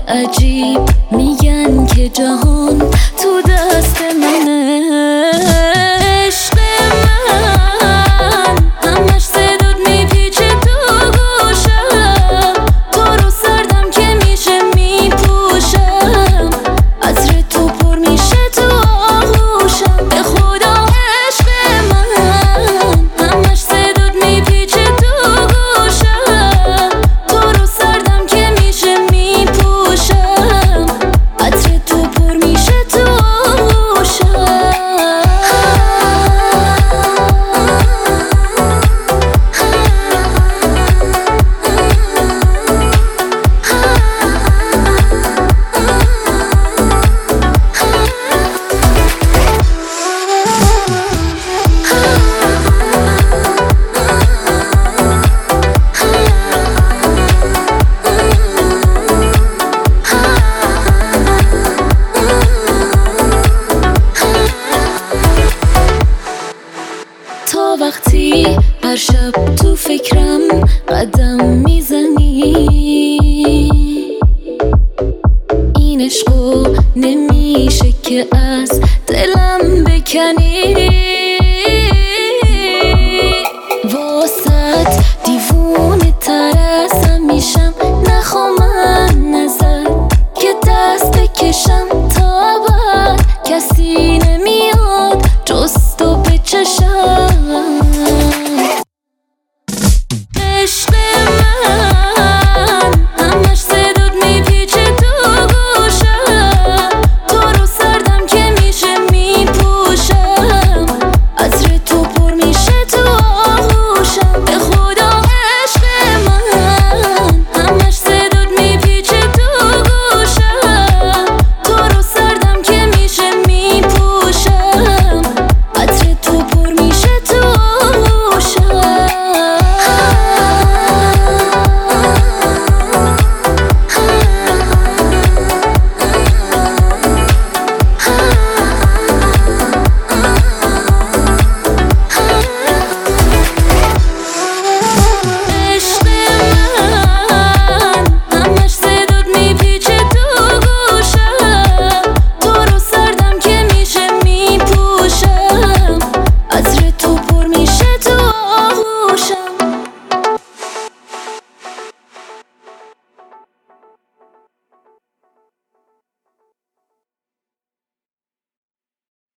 عجیب میگن که جهان تو دست منه. عشق من همش صدات میپیچه تو گوشم، تو رو سردم که میشه میپوشم، عطر تو پر میشه تو آغوشم. به خدا عشق من همش صدات میپیچه تو گوشم، تو رو سردم که میشه میپوشم، عطر تو پر میشه تو آغوشم. تا وقتی هر شب تو فکرم قدم میزنی، این عشقو نمیشه که از دلم بکنی.